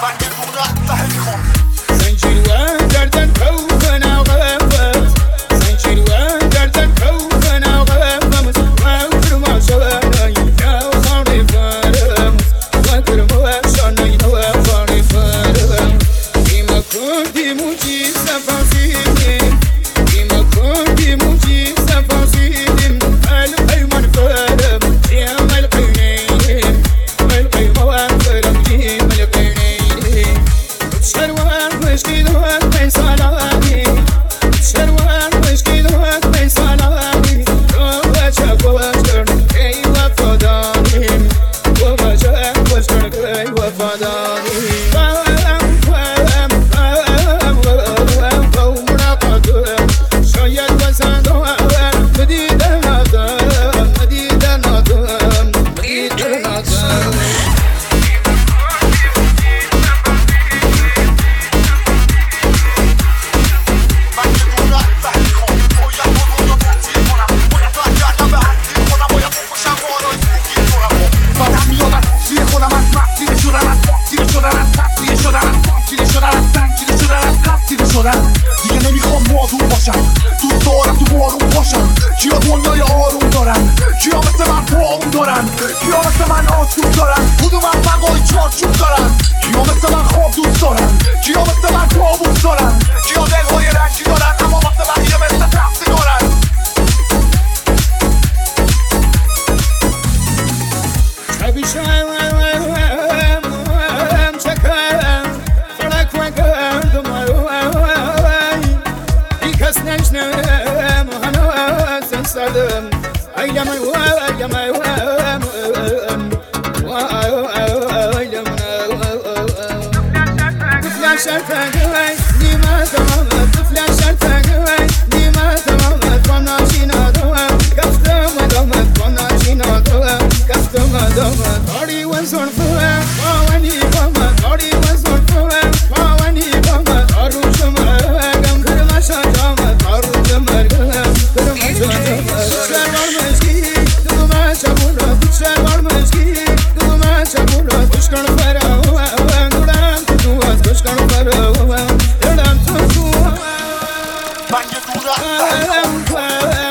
دیگه نمیخوام مادون باشم، دوست دارم تو بارون باشم. کیا دنیای آروم دارن، کیا مثل من پاون دارن، کیا مثل من آسون دارن، کدوم هم بقای چارچوب دارن، کیا مثل من خواب دوست دارن، کیا مثل من کابوس دارن، کیا دلهای رنگی دارن اما مثل من یه مثل تختی دارن. من یه دورم